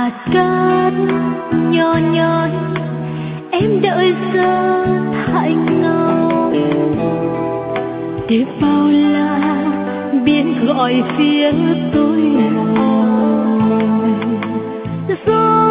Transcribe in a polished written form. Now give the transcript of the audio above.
hạt cát nhỏ nhói em đợi giờ thành ngâu để bao la biển gọi phía tôi rồi.